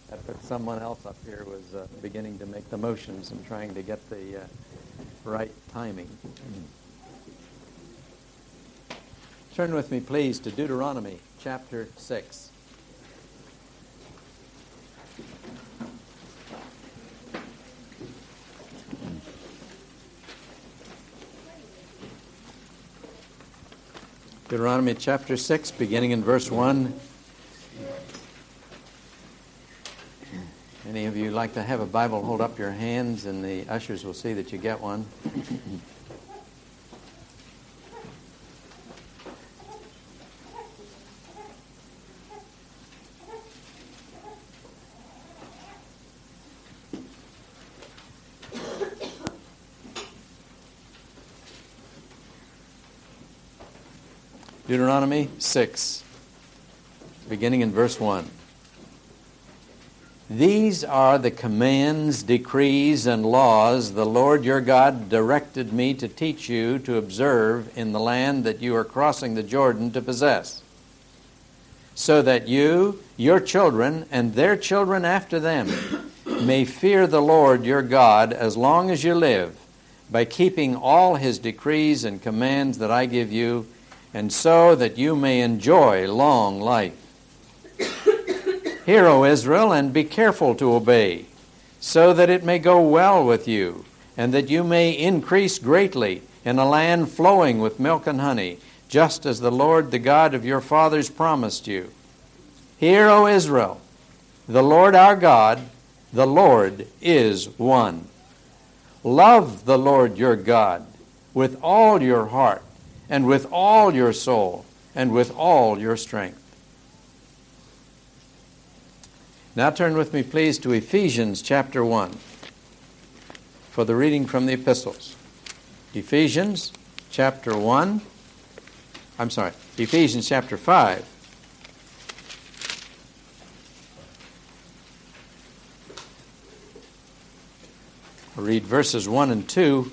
But someone else up here was beginning to make the motions and trying to get the right timing. Turn with me, please, to Deuteronomy chapter 6. Deuteronomy chapter 6, beginning in verse 1. Any of you like to have a Bible, hold up your hands and the ushers will see that you get one. Deuteronomy 6, beginning in verse 1. These are the commands, decrees, and laws the Lord your God directed me to teach you to observe in the land that you are crossing the Jordan to possess, so that you, your children, and their children after them may fear the Lord your God as long as you live, by keeping all his decrees and commands that I give you, and so that you may enjoy long life. Hear, O Israel, and be careful to obey, so that it may go well with you, and that you may increase greatly in a land flowing with milk and honey, just as the Lord, the God of your fathers, promised you. Hear, O Israel, the Lord our God, the Lord is one. Love the Lord your God with all your heart, and with all your soul, and with all your strength. Now turn with me, please, to Ephesians chapter 1 for the reading from the epistles. Ephesians chapter 5. I'll read verses 1 and 2,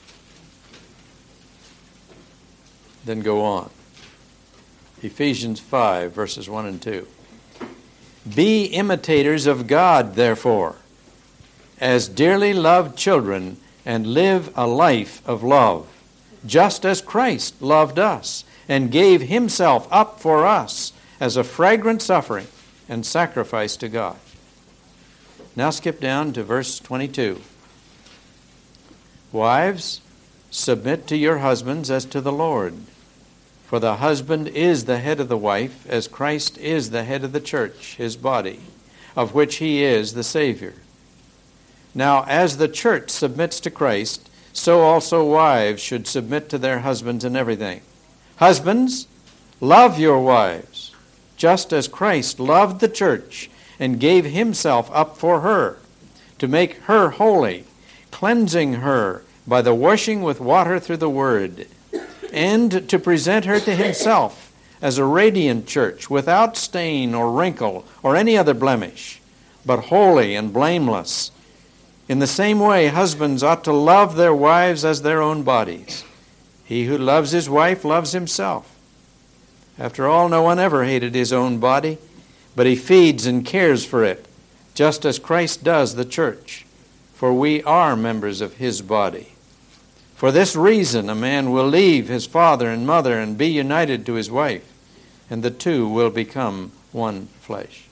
then go on. Ephesians 5, verses 1 and 2. Be imitators of God, therefore, as dearly loved children, and live a life of love, just as Christ loved us and gave himself up for us as a fragrant offering and sacrifice to God. Now skip down to verse 22. Wives, submit to your husbands as to the Lord. For the husband is the head of the wife, as Christ is the head of the church, his body, of which he is the Savior. Now, as the church submits to Christ, so also wives should submit to their husbands in everything. Husbands, love your wives, just as Christ loved the church and gave himself up for her, to make her holy, cleansing her by the washing with water through the word, and to present her to himself as a radiant church, without stain or wrinkle or any other blemish, but holy and blameless. In the same way, husbands ought to love their wives as their own bodies. He who loves his wife loves himself. After all, no one ever hated his own body, but he feeds and cares for it, just as Christ does the church, for we are members of his body. For this reason, a man will leave his father and mother and be united to his wife, and the two will become one flesh.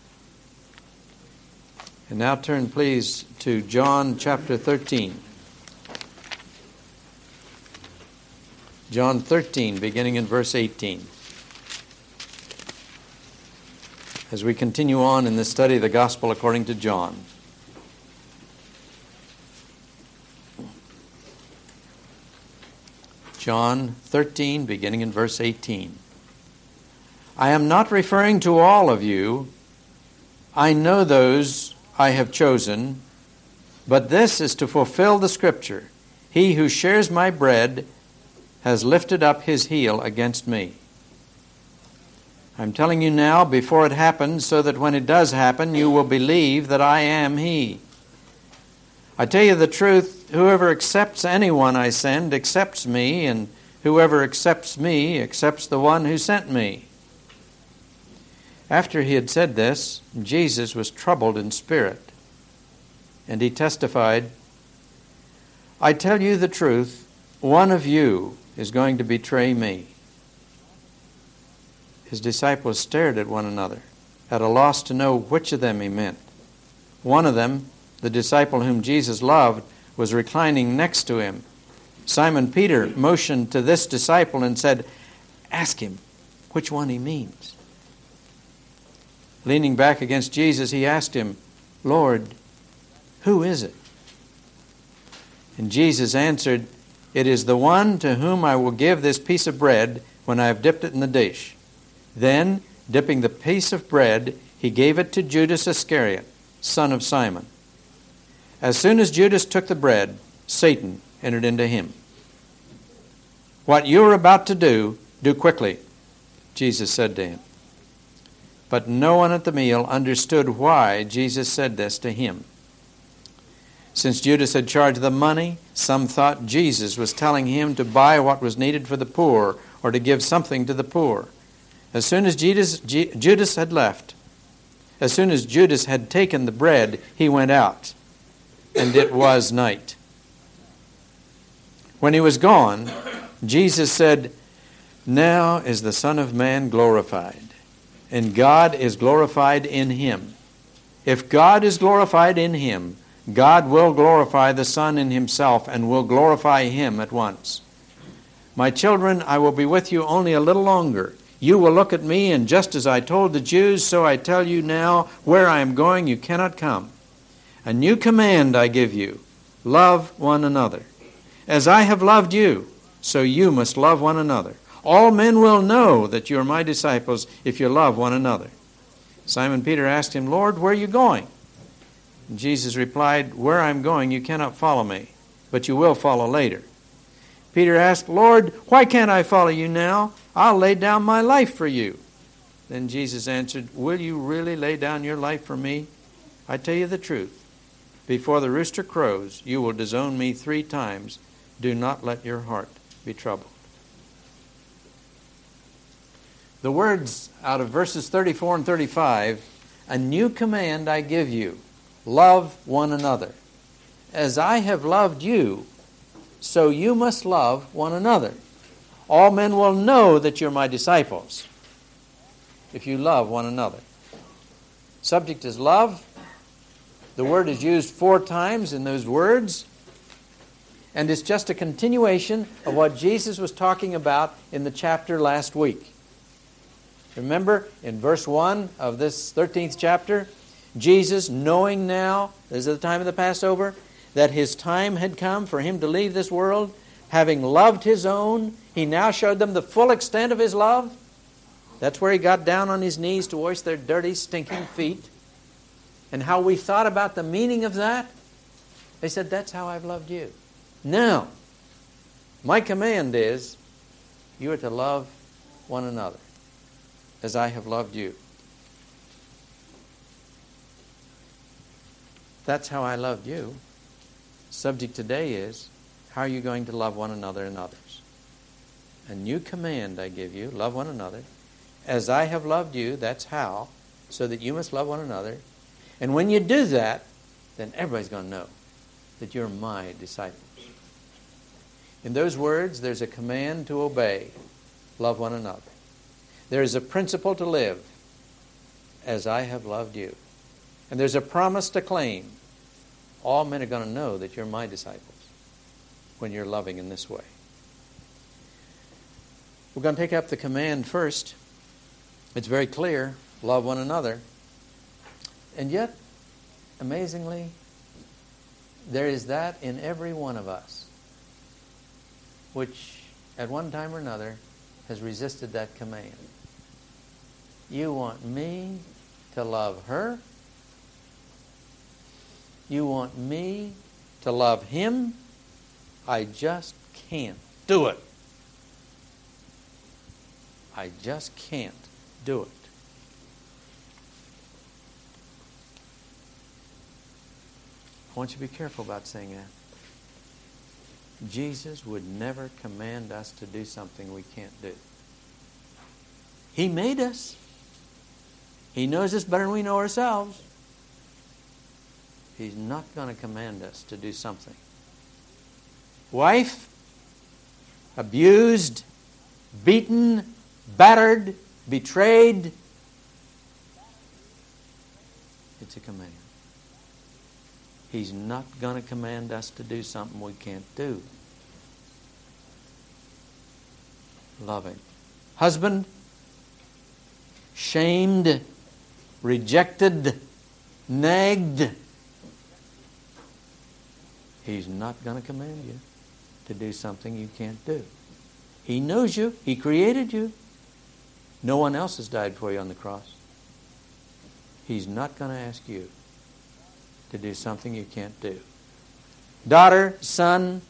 And now turn, please, to John chapter 13. John 13, beginning in verse 18. As we continue on in the study of the Gospel according to John. John 13, beginning in verse 18. I am not referring to all of you. I know those I have chosen, but this is to fulfill the Scripture. He who shares my bread has lifted up his heel against me. I'm telling you now before it happens, so that when it does happen, you will believe that I am he. I tell you the truth, whoever accepts anyone I send accepts me, and whoever accepts me accepts the one who sent me. After he had said this, Jesus was troubled in spirit, and he testified, "I tell you the truth, one of you is going to betray me." His disciples stared at one another, at a loss to know which of them he meant. One of them, the disciple whom Jesus loved, was reclining next to him. Simon Peter motioned to this disciple and said, "Ask him which one he means." Leaning back against Jesus, he asked him, "Lord, who is it?" And Jesus answered, "It is the one to whom I will give this piece of bread when I have dipped it in the dish." Then, dipping the piece of bread, he gave it to Judas Iscariot, son of Simon. As soon as Judas took the bread, Satan entered into him. "What you are about to do, do quickly," Jesus said to him. But no one at the meal understood why Jesus said this to him. Since Judas had charge of the money, some thought Jesus was telling him to buy what was needed for the poor or to give something to the poor. As soon as Judas had left, as soon as Judas had taken the bread, he went out, and it was night. When he was gone, Jesus said, "Now is the Son of Man glorified, and God is glorified in him. If God is glorified in him, God will glorify the Son in himself and will glorify him at once. My children, I will be with you only a little longer. You will look at me, and just as I told the Jews, so I tell you now, where I am going you cannot come. A new command I give you, love one another. As I have loved you, so you must love one another. All men will know that you are my disciples if you love one another." Simon Peter asked him, "Lord, where are you going?" And Jesus replied, "Where I am going you cannot follow me, but you will follow later." Peter asked, "Lord, why can't I follow you now? I'll lay down my life for you." Then Jesus answered, "Will you really lay down your life for me? I tell you the truth. Before the rooster crows, you will disown me 3 times. Do not let your heart be troubled." The words out of verses 34 and 35, "A new command I give you, love one another. As I have loved you, so you must love one another. All men will know that you're my disciples if you love one another." Subject is love. The word is used 4 times in those words, and it's just a continuation of what Jesus was talking about in the chapter last week. Remember, in verse 1 of this 13th chapter, Jesus, knowing now, this is the time of the Passover, that his time had come for him to leave this world, having loved his own, he now showed them the full extent of his love. That's where he got down on his knees to wash their dirty, stinking feet. And how we thought about the meaning of that. They said, "That's how I've loved you." Now, my command is, you are to love one another as I have loved you. That's how I loved you. Subject today is, how are you going to love one another and others? A new command I give you, love one another. As I have loved you, that's how, so that you must love one another. And when you do that, then everybody's going to know that you're my disciples. In those words, there's a command to obey, love one another. There is a principle to live, as I have loved you. And there's a promise to claim. All men are going to know that you're my disciples when you're loving in this way. We're going to take up the command first. It's very clear, love one another. And yet, amazingly, there is that in every one of us which, at one time or another, has resisted that command. You want me to love her? You want me to love him? I just can't do it. I just can't do it. I want you to be careful about saying that. Jesus would never command us to do something we can't do. He made us. He knows us better than we know ourselves. He's not going to command us to do something. Wife, abused, beaten, battered, betrayed. It's a command. He's not going to command us to do something we can't do. Loving. Husband, shamed, rejected, nagged. He's not going to command you to do something you can't do. He knows you. He created you. No one else has died for you on the cross. He's not going to ask you to do something you can't do. Daughter, son,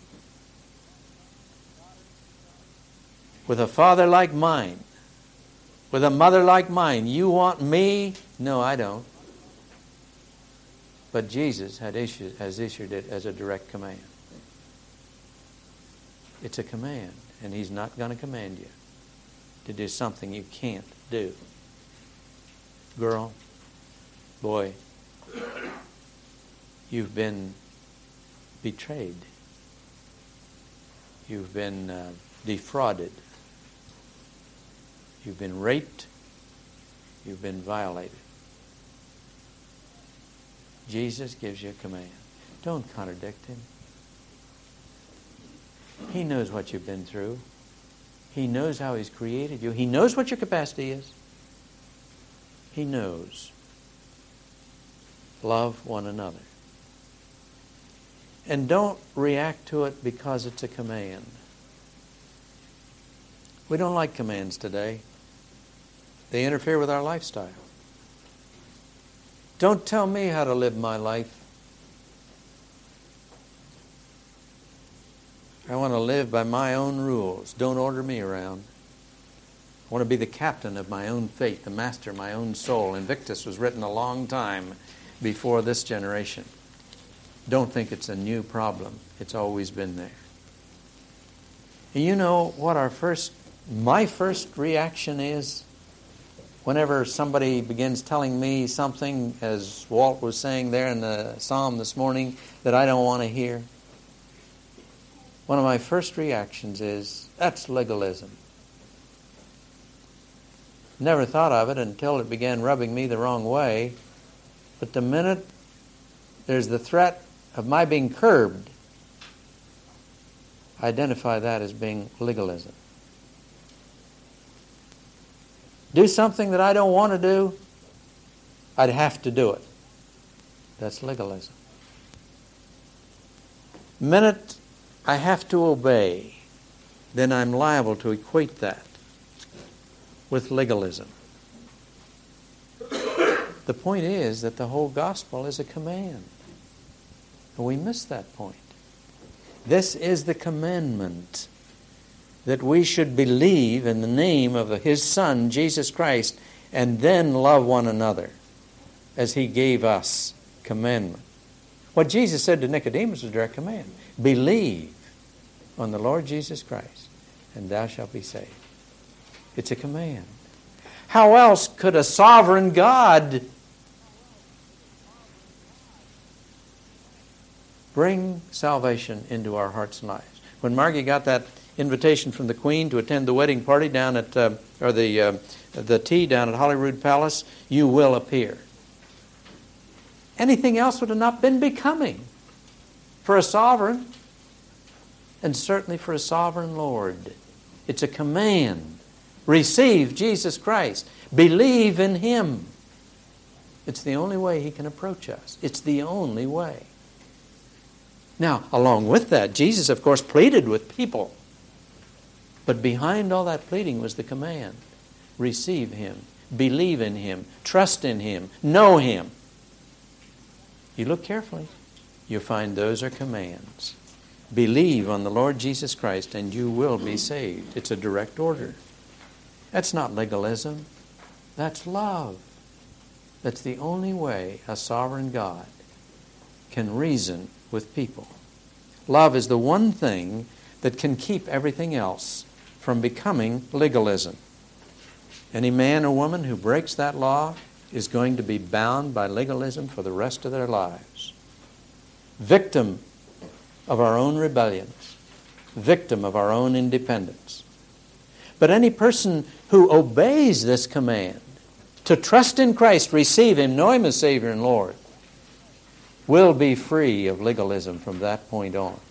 with a father like mine, with a mother like mine, you want me? No, I don't. But Jesus has issued it as a direct command. It's a command, and He's not going to command you to do something you can't do. Girl, boy, you've been betrayed. You've been defrauded. You've been raped. You've been violated. Jesus gives you a command. Don't contradict Him. He knows what you've been through. He knows how He's created you. He knows what your capacity is. He knows. Love one another. And don't react to it because it's a command. We don't like commands today. They interfere with our lifestyle. Don't tell me how to live my life. I want to live by my own rules. Don't order me around. I want to be the captain of my own fate, the master of my own soul. Invictus was written a long time before this generation. Don't think it's a new problem. It's always been there. And you know what my first reaction is? Whenever somebody begins telling me something, as Walt was saying there in the psalm this morning, that I don't want to hear, one of my first reactions is, that's legalism. Never thought of it until it began rubbing me the wrong way. But the minute there's the threat of my being curbed, I identify that as being legalism. Do something that I don't want to do, I'd have to do it. That's legalism. Minute I have to obey, then I'm liable to equate that with legalism. The point is that the whole gospel is a command. And we miss that point. This is the commandment, that we should believe in the name of His Son, Jesus Christ, and then love one another as He gave us commandment. What Jesus said to Nicodemus was a direct command. Believe on the Lord Jesus Christ, and thou shalt be saved. It's a command. How else could a sovereign God bring salvation into our hearts and lives? When Margie got that invitation from the Queen to attend the wedding party down at, or the tea down at Holyrood Palace, you will appear. Anything else would have not been becoming for a sovereign, and certainly for a sovereign Lord. It's a command. Receive Jesus Christ. Believe in Him. It's the only way He can approach us. It's the only way. Now, along with that, Jesus, of course, pleaded with people. But behind all that pleading was the command. Receive Him. Believe in Him. Trust in Him. Know Him. You look carefully, you'll find those are commands. Believe on the Lord Jesus Christ and you will be saved. It's a direct order. That's not legalism. That's love. That's the only way a sovereign God can reason with people. Love is the one thing that can keep everything else from becoming legalism. Any man or woman who breaks that law is going to be bound by legalism for the rest of their lives. Victim of our own rebellions, victim of our own independence. But any person who obeys this command to trust in Christ, receive Him, know Him as Savior and Lord, will be free of legalism from that point on.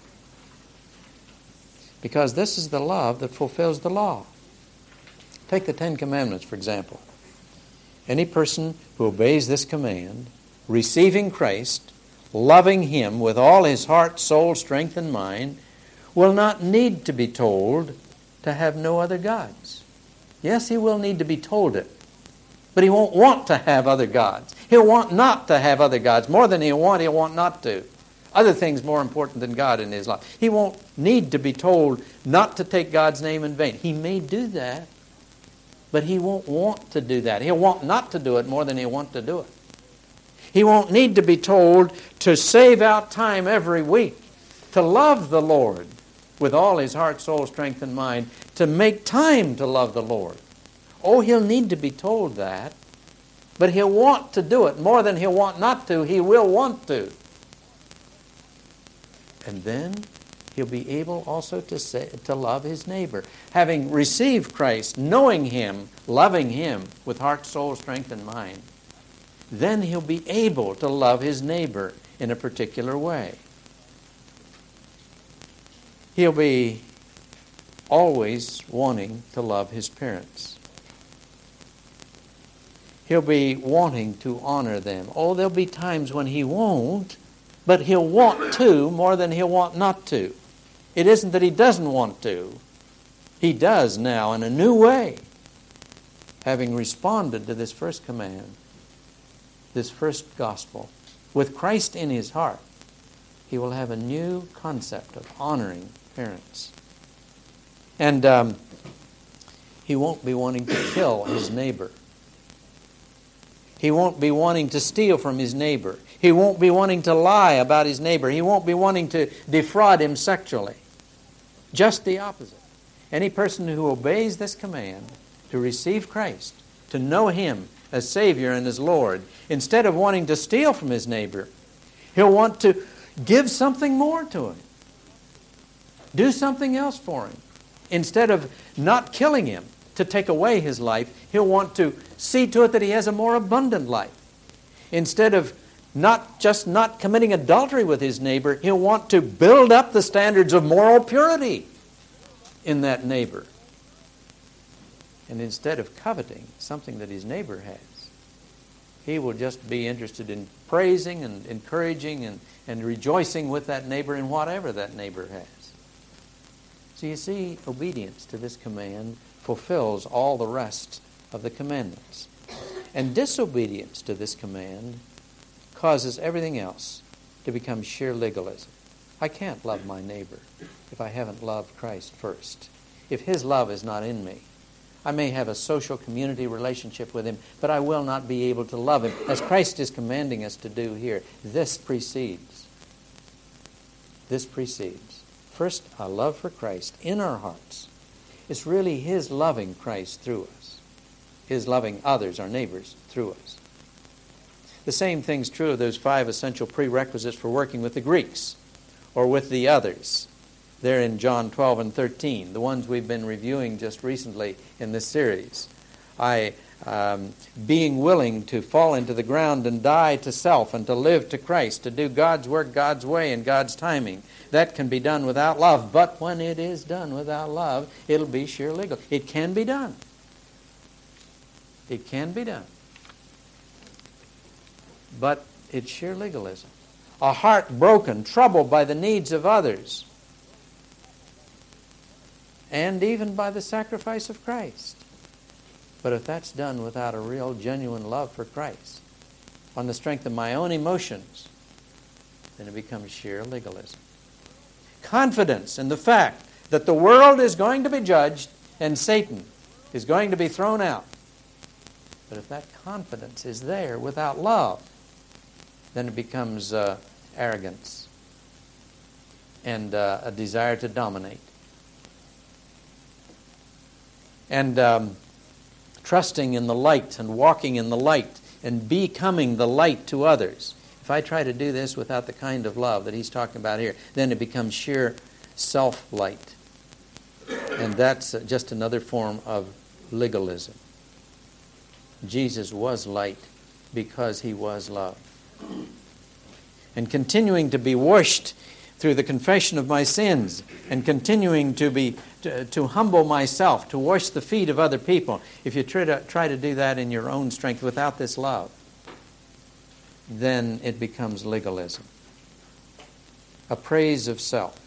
Because this is the love that fulfills the law. Take the Ten Commandments, for example. Any person who obeys this command, receiving Christ, loving Him with all his heart, soul, strength, and mind, will not need to be told to have no other gods. Yes, he will need to be told it, but he won't want to have other gods. He'll want not to have other gods. More than he'll want not to. Other things more important than God in his life. He won't need to be told not to take God's name in vain. He may do that, but he won't want to do that. He'll want not to do it more than he'll want to do it. He won't need to be told to save out time every week to love the Lord with all his heart, soul, strength, and mind, to make time to love the Lord. Oh, he'll need to be told that, but he'll want to do it more than he'll want not to. He will want to. And then he'll be able also to love his neighbor. Having received Christ, knowing Him, loving Him with heart, soul, strength, and mind, then he'll be able to love his neighbor in a particular way. He'll be always wanting to love his parents. He'll be wanting to honor them. Oh, there'll be times when he won't, but he'll want to more than he'll want not to. It isn't that he doesn't want to. He does now in a new way, having responded to this first command, this first gospel. With Christ in his heart, he will have a new concept of honoring parents. And he won't be wanting to kill his neighbor. He won't be wanting to steal from his neighbor. He won't be wanting to lie about his neighbor. He won't be wanting to defraud him sexually. Just the opposite. Any person who obeys this command to receive Christ, to know Him as Savior and as Lord, instead of wanting to steal from his neighbor, he'll want to give something more to him. Do something else for him. Instead of not killing him to take away his life, he'll want to see to it that he has a more abundant life. Instead of not committing adultery with his neighbor, he'll want to build up the standards of moral purity in that neighbor. And instead of coveting something that his neighbor has, he will just be interested in praising and encouraging and rejoicing with that neighbor in whatever that neighbor has. So you see, obedience to this command fulfills all the rest of the commandments. And disobedience to this command causes everything else to become sheer legalism. I can't love my neighbor if I haven't loved Christ first. If His love is not in me, I may have a social community relationship with Him, but I will not be able to love Him as Christ is commanding us to do here. This precedes. First, a love for Christ in our hearts. It's really His loving Christ through us. His loving others, our neighbors, through us. The same thing's true of those 5 essential prerequisites for working with the Greeks or with the others. They're in John 12 and 13, the ones we've been reviewing just recently in this series. Being willing to fall into the ground and die to self and to live to Christ, to do God's work God's way and God's timing. That can be done without love, but when it is done without love, it'll be sheer legal. It can be done. It can be done. But it's sheer legalism. A heart broken, troubled by the needs of others, and even by the sacrifice of Christ. But if that's done without a real, genuine love for Christ, on the strength of my own emotions, then it becomes sheer legalism. Confidence in the fact that the world is going to be judged and Satan is going to be thrown out. But if that confidence is there without love, then it becomes arrogance and a desire to dominate. And trusting in the light and walking in the light and becoming the light to others. If I try to do this without the kind of love that he's talking about here, then it becomes sheer self-light. And that's just another form of legalism. Jesus was light because he was love. And continuing to be washed through the confession of my sins, and continuing to humble myself, to wash the feet of other people, if you try to do that in your own strength without this love, then it becomes legalism, a praise of self.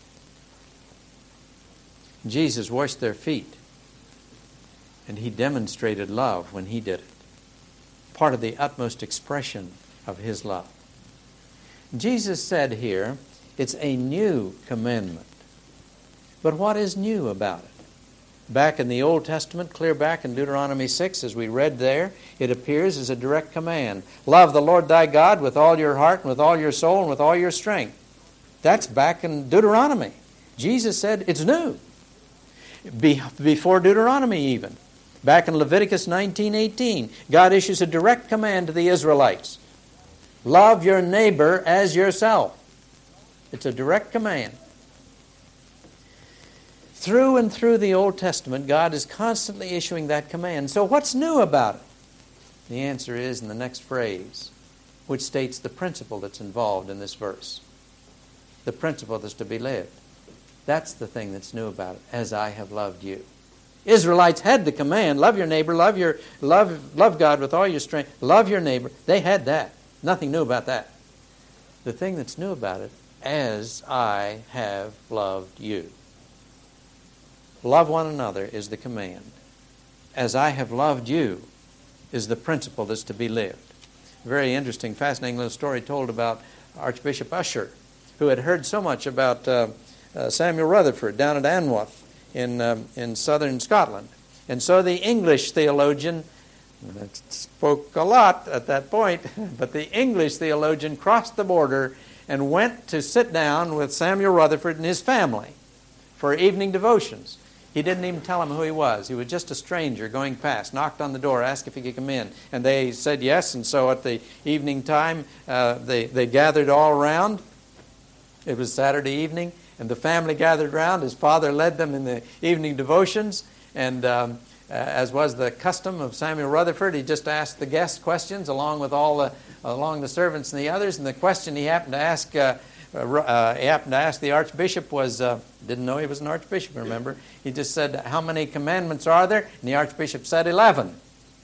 Jesus washed their feet, and he demonstrated love when he did it. Part of the utmost expression of his love. Jesus said here, it's a new commandment. But what is new about it? Back in the Old Testament, clear back in Deuteronomy 6, as we read there, it appears as a direct command. Love the Lord thy God with all your heart and with all your soul and with all your strength. That's back in Deuteronomy. Jesus said it's new. Before Deuteronomy even. Back in Leviticus 19:18, God issues a direct command to the Israelites. Love your neighbor as yourself. It's a direct command. Through and through the Old Testament, God is constantly issuing that command. So what's new about it? The answer is in the next phrase, which states the principle that's involved in this verse. The principle that's to be lived. That's the thing that's new about it. As I have loved you. Israelites had the command, love your neighbor, love God with all your strength, love your neighbor. They had that. Nothing new about that. The thing that's new about it, as I have loved you. Love one another is the command. As I have loved you is the principle that's to be lived. A very interesting, fascinating little story told about Archbishop Usher, who had heard so much about Samuel Rutherford down at Anwoth in southern Scotland. And so the English theologian, that spoke a lot at that point, but the English theologian crossed the border and went to sit down with Samuel Rutherford and his family for evening devotions. He didn't even tell them who he was. He was just a stranger going past, knocked on the door, asked if he could come in. And they said yes, and so at the evening time, they gathered all around. It was Saturday evening, and the family gathered around. His father led them in the evening devotions, and as was the custom of Samuel Rutherford, he just asked the guests questions along with along the servants and the others. And the question he happened to ask the archbishop was, didn't know he was an archbishop, remember? He just said, how many commandments are there? And the archbishop said 11.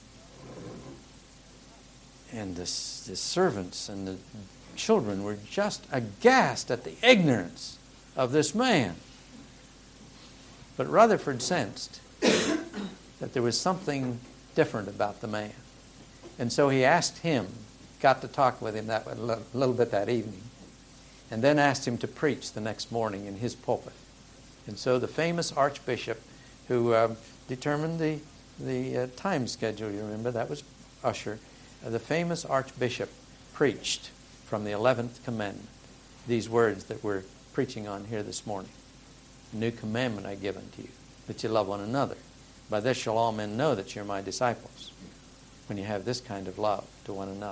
And the servants and the children were just aghast at the ignorance of this man. But Rutherford sensed that there was something different about the man. And so he asked him, got to talk with him a little bit that evening, and then asked him to preach the next morning in his pulpit. And so the famous archbishop who determined the time schedule, you remember, that was Usher, the famous archbishop preached from the 11th commandment, these words that we're preaching on here this morning. A new commandment I give unto you, that you love one another. By this shall all men know that you're my disciples, when you have this kind of love to one another.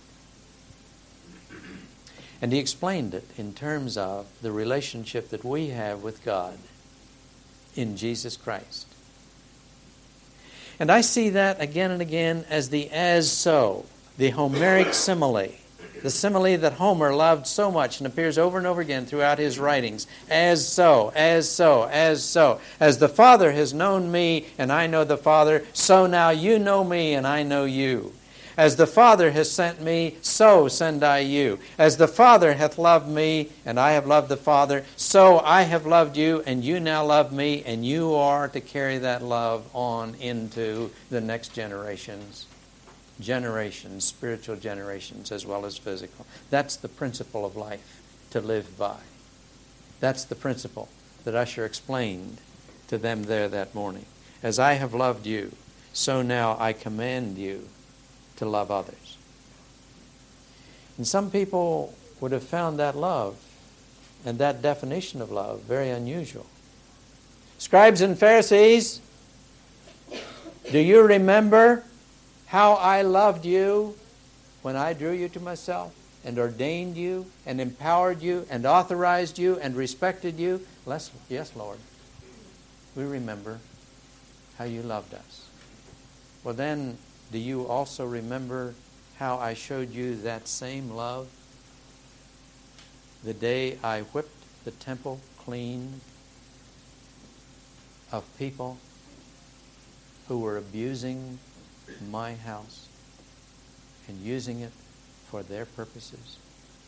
And he explained it in terms of the relationship that we have with God in Jesus Christ. And I see that again and again as the as-so, the Homeric simile. The simile that Homer loved so much and appears over and over again throughout his writings. As so, as so, as so. As the Father has known me and I know the Father, so now you know me and I know you. As the Father has sent me, so send I you. As the Father hath loved me and I have loved the Father, so I have loved you and you now love me, and you are to carry that love on into the next generations, spiritual generations as well as physical. That's the principle of life to live by. That's the principle that Usher explained to them there that morning. As I have loved you, so now I command you to love others. And some people would have found that love and that definition of love very unusual. Scribes and Pharisees, do you remember how I loved you when I drew you to myself and ordained you and empowered you and authorized you and respected you? Yes, Lord. We remember how you loved us. Well, then, do you also remember how I showed you that same love the day I whipped the temple clean of people who were abusing my house and using it for their purposes?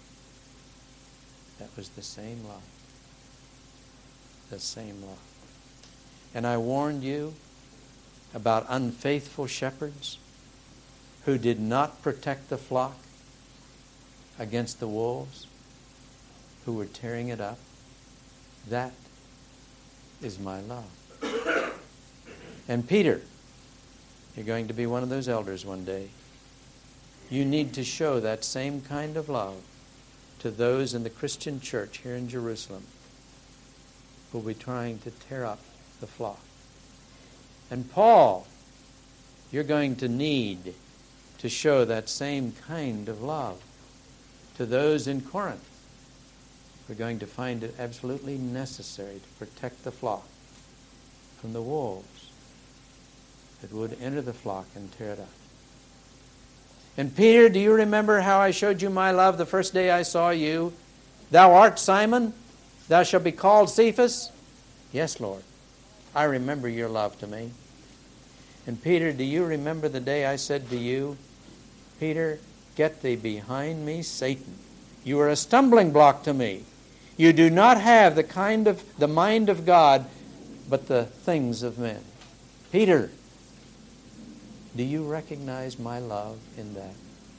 That was the same love. The same love. And I warned you about unfaithful shepherds who did not protect the flock against the wolves who were tearing it up. That is my love. And Peter, you're going to be one of those elders one day. You need to show that same kind of love to those in the Christian church here in Jerusalem who will be trying to tear up the flock. And Paul, you're going to need to show that same kind of love to those in Corinth. We're going to find it absolutely necessary to protect the flock from the wolves that would enter the flock and tear it up. And Peter, do you remember how I showed you my love the first day I saw you? Thou art Simon, thou shalt be called Cephas. Yes, Lord, I remember your love to me. And Peter, do you remember the day I said to you, Peter, get thee behind me, Satan. You are a stumbling block to me. You do not have the mind of God, but the things of men. Peter, do you recognize my love in that?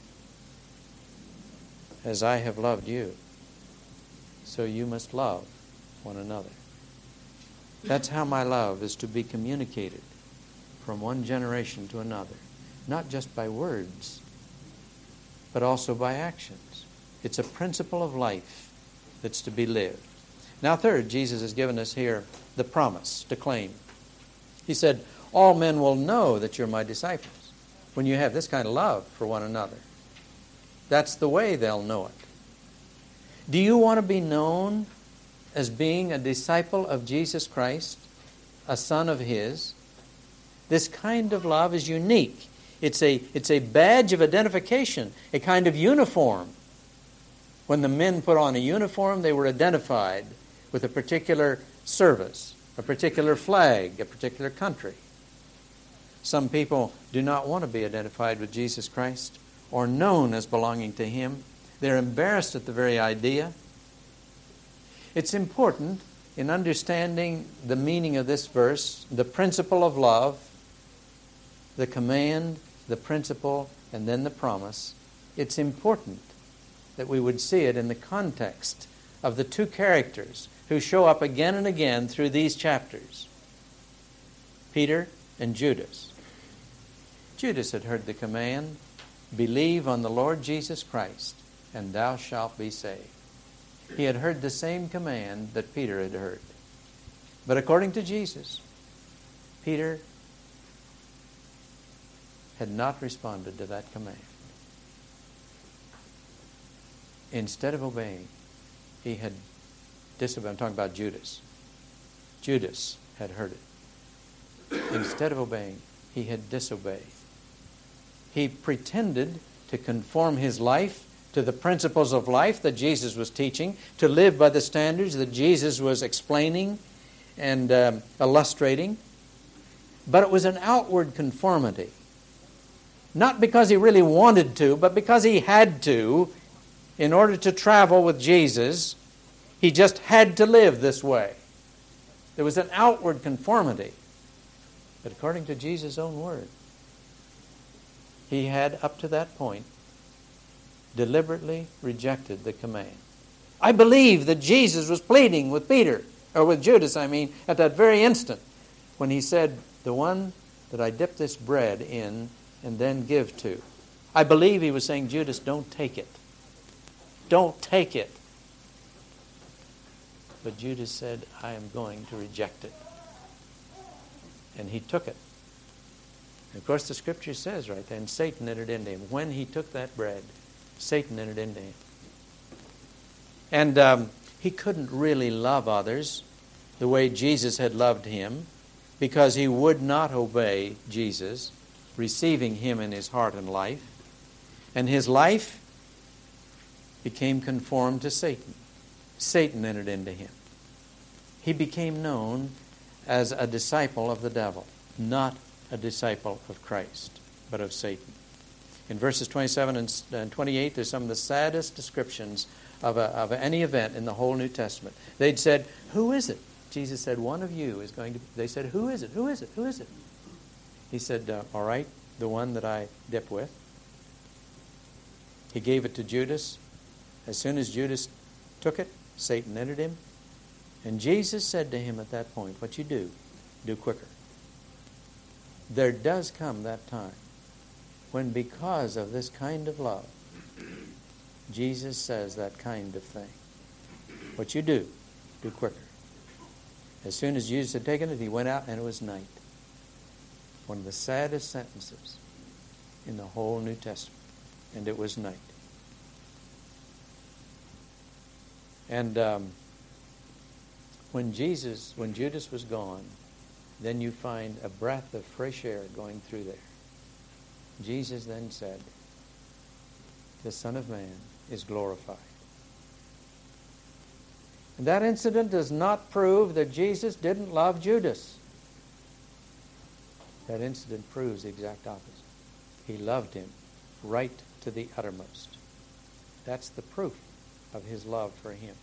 As I have loved you, so you must love one another. That's how my love is to be communicated from one generation to another. Not just by words, but also by actions. It's a principle of life that's to be lived. Now, third, Jesus has given us here the promise to claim. He said, all men will know that you're my disciples when you have this kind of love for one another. That's the way they'll know it. Do you want to be known as being a disciple of Jesus Christ, a son of His? This kind of love is unique. It's a badge of identification, a kind of uniform. When the men put on a uniform, they were identified with a particular service, a particular flag, a particular country. Some people do not want to be identified with Jesus Christ or known as belonging to Him. They're embarrassed at the very idea. It's important in understanding the meaning of this verse, the principle of love, the command, the principle, and then the promise. It's important that we would see it in the context of the two characters who show up again and again through these chapters, Peter and Judas. Judas had heard the command, believe on the Lord Jesus Christ, and thou shalt be saved. He had heard the same command that Peter had heard. But according to Jesus, Peter had not responded to that command. Instead of obeying, he had disobeyed. I'm talking about Judas. Judas had heard it. Instead of obeying, he had disobeyed. He pretended to conform his life to the principles of life that Jesus was teaching, to live by the standards that Jesus was explaining and illustrating. But it was an outward conformity. Not because he really wanted to, but because he had to. In order to travel with Jesus, he just had to live this way. There was an outward conformity. But according to Jesus' own word, he had, up to that point, deliberately rejected the command. I believe that Jesus was pleading with Peter, or with Judas, at that very instant, when he said, the one that I dip this bread in and then give to. I believe he was saying, Judas, don't take it. Don't take it. But Judas said, I am going to reject it. And he took it. Of course, the Scripture says right then, Satan entered into him. When he took that bread, Satan entered into him. And he couldn't really love others the way Jesus had loved him, because he would not obey Jesus, receiving him in his heart and life. And his life became conformed to Satan. Satan entered into him. He became known as a disciple of the devil, not a disciple of Christ, but of Satan. In verses 27 and 28, there's some of the saddest descriptions of any event in the whole New Testament. They'd said, "Who is it?" Jesus said, "One of you is going to..." They said, "Who is it? Who is it? Who is it?" He said, "All right, the one that I dip with." He gave it to Judas. As soon as Judas took it, Satan entered him. And Jesus said to him at that point, "What you do quicker." There does come that time when, because of this kind of love, Jesus says that kind of thing. What you do quicker. As soon as Jesus had taken it, he went out and it was night. One of the saddest sentences in the whole New Testament. And it was night. And when Judas was gone, then you find a breath of fresh air going through there. Jesus then said, "The Son of Man is glorified." And that incident does not prove that Jesus didn't love Judas. That incident proves the exact opposite. He loved him right to the uttermost. That's the proof of his love for him.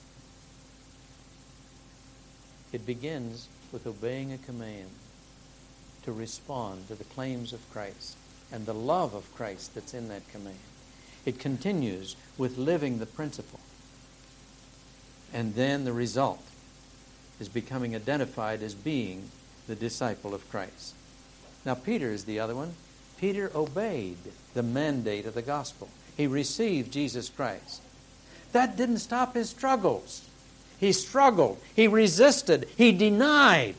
It begins with obeying a command to respond to the claims of Christ and the love of Christ that's in that command. It continues with living the principle. And then the result is becoming identified as being the disciple of Christ. Now, Peter is the other one. Peter obeyed the mandate of the gospel. He received Jesus Christ. That didn't stop his struggles. He struggled. He resisted. He denied.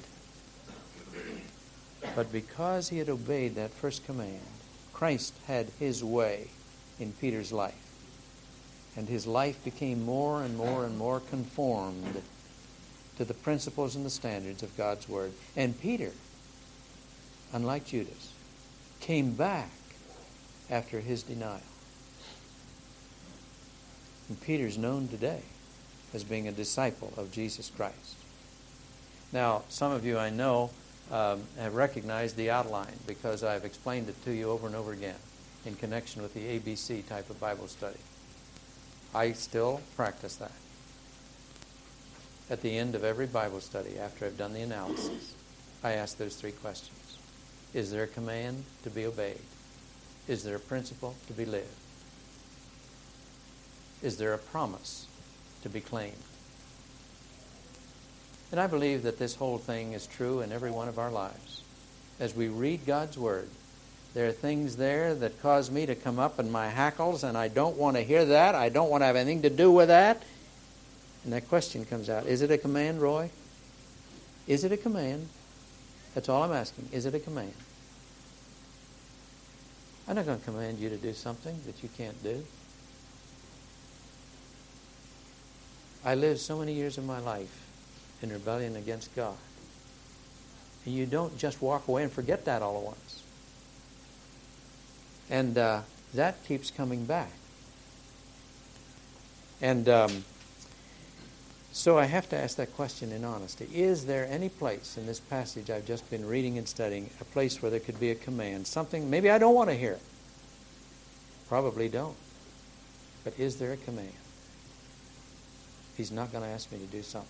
But because he had obeyed that first command, Christ had his way in Peter's life. And his life became more and more and more conformed to the principles and the standards of God's Word. And Peter, unlike Judas, came back after his denial. And Peter's known today as being a disciple of Jesus Christ. Now, some of you I know have recognized the outline because I've explained it to you over and over again in connection with the ABC type of Bible study. I still practice that. At the end of every Bible study, after I've done the analysis, I ask those three questions. Is there a command to be obeyed? Is there a principle to be lived? Is there a promise to be claimed? And I believe that this whole thing is true in every one of our lives. As we read God's Word, there are things there that cause me to come up in my hackles, and I don't want to hear that. I don't want to have anything to do with that. And that question comes out. Is it a command, Roy? Is it a command? That's all I'm asking. Is it a command? I'm not going to command you to do something that you can't do. I lived so many years of my life in rebellion against God. And you don't just walk away and forget that all at once. And that keeps coming back. And so I have to ask that question in honesty. Is there any place in this passage I've just been reading and studying, a place where there could be a command, something maybe I don't want to hear it? Probably don't. But is there a command? He's not going to ask me to do something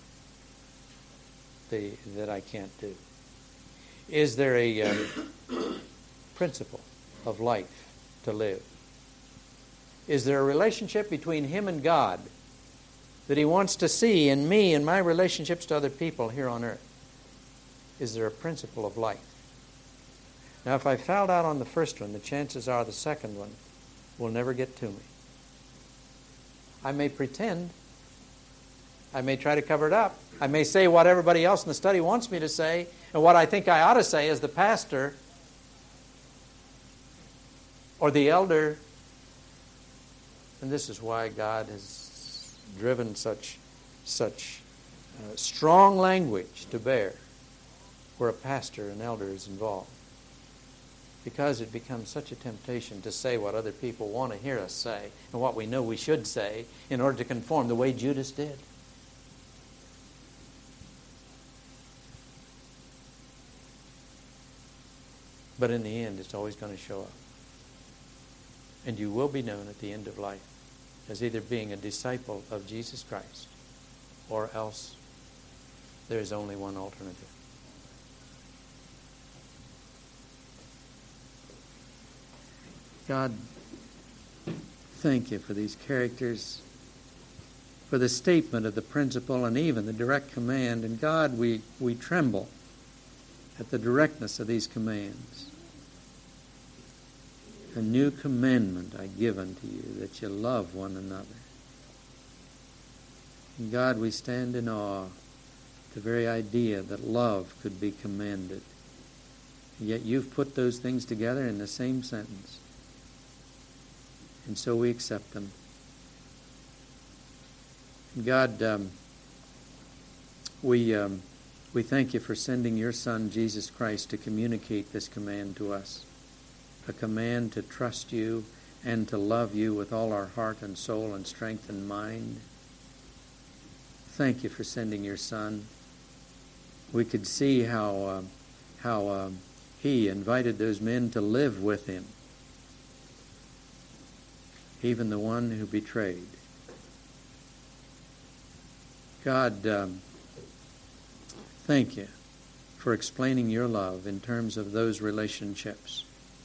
that I can't do. Is there a principle of life to live? Is there a relationship between him and God that he wants to see in me and my relationships to other people here on earth? Is there a principle of life? Now, if I fouled out on the first one, the chances are the second one will never get to me. I may pretend. I may try to cover it up. I may say what everybody else in the study wants me to say, and what I think I ought to say as the pastor. Or the elder, and this is why God has driven such strong language to bear where a pastor, an elder is involved. Because it becomes such a temptation to say what other people want to hear us say and what we know we should say in order to conform the way Judas did. But in the end, it's always going to show up. And you will be known at the end of life as either being a disciple of Jesus Christ, or else there is only one alternative. God, thank you for these characters, for the statement of the principle and even the direct command. And God, we tremble at the directness of these commands. A new commandment I give unto you, that you love one another. And God, we stand in awe at the very idea that love could be commanded. And yet you've put those things together in the same sentence. And so we accept them. And God, we thank you for sending your Son, Jesus Christ, to communicate this command to us. A command to trust you and to love you with all our heart and soul and strength and mind. Thank you for sending your Son. We could see how he invited those men to live with him, even the one who betrayed. God, thank you for explaining your love in terms of those relationships.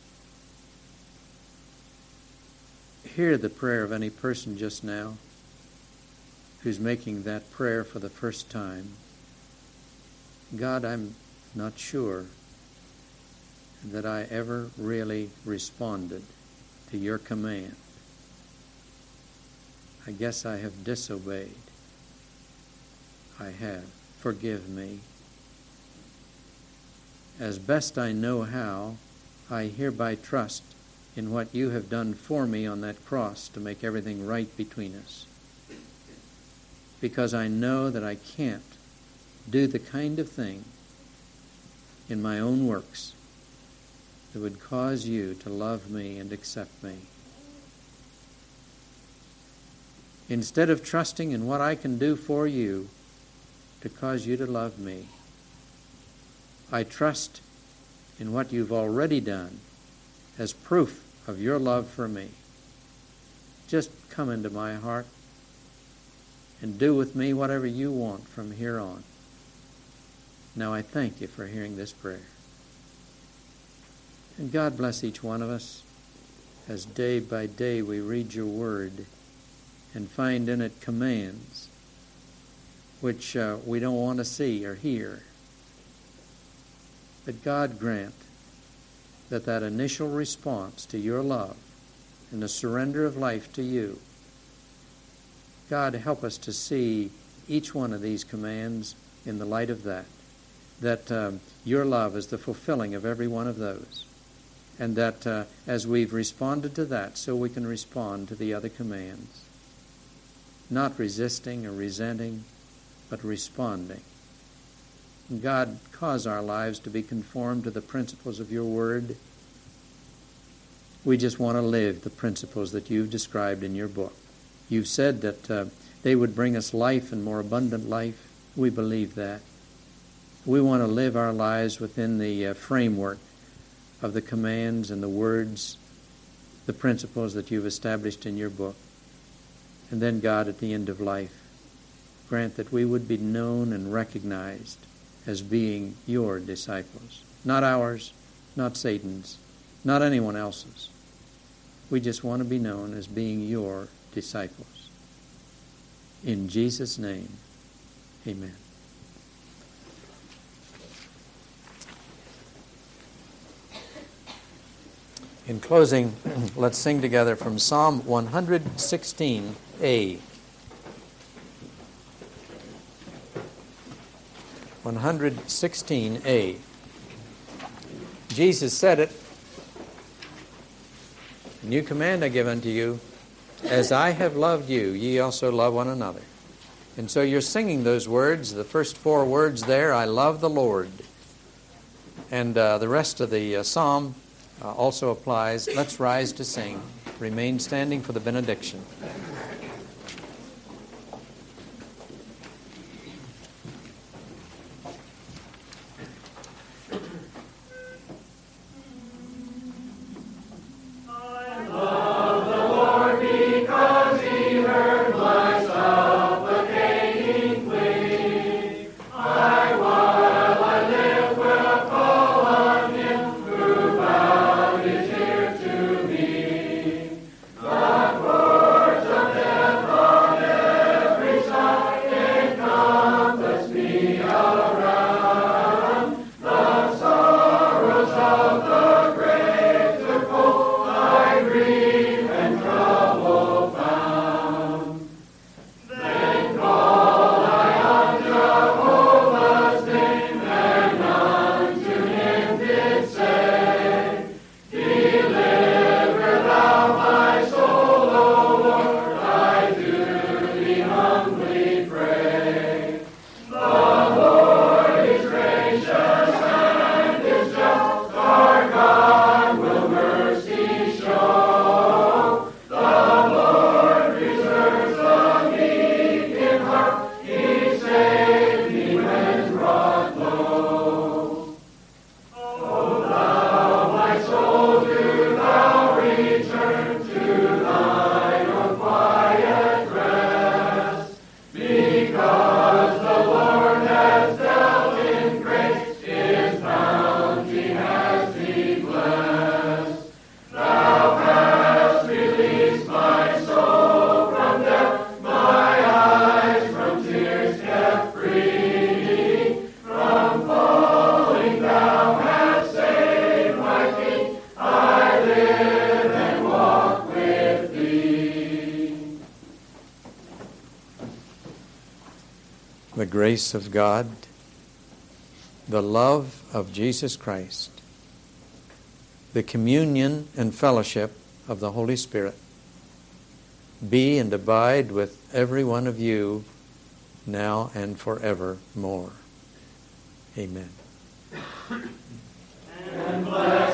Hear the prayer of any person just now who's making that prayer for the first time. God, I'm not sure that I ever really responded to your command. I guess I have disobeyed. I have. Forgive me. As best I know how, I hereby trust in what you have done for me on that cross to make everything right between us. Because I know that I can't do the kind of thing in my own works that would cause you to love me and accept me. Instead of trusting in what I can do for you to cause you to love me, I trust in what you've already done as proof of your love for me. Just come into my heart and do with me whatever you want from here on. Now I thank you for hearing this prayer. And God bless each one of us as day by day we read your word and find in it commands which we don't want to see or hear. But God grant that initial response to your love and the surrender of life to you, God, help us to see each one of these commands in the light of that your love is the fulfilling of every one of those. And that as we've responded to that, so we can respond to the other commands. Not resisting or resenting, but responding. And God, cause our lives to be conformed to the principles of your word. We just want to live the principles that you've described in your book. You've said that they would bring us life and more abundant life. We believe that. We want to live our lives within the framework of the commands and the words, the principles that you've established in your book. And then, God, at the end of life, grant that we would be known and recognized as being your disciples. Not ours, not Satan's, not anyone else's. We just want to be known as being your disciples. In Jesus' name, amen. In closing, let's sing together from Psalm 116a. 116a. Jesus said it. New command I give unto you, as I have loved you, ye also love one another. And so you're singing those words, the first 4 words there, I love the Lord. And the rest of the psalm also applies. Let's rise to sing. Remain standing for the benediction. The grace of God, the love of Jesus Christ, the communion and fellowship of the Holy Spirit be and abide with every one of you now and forevermore. Amen. And bless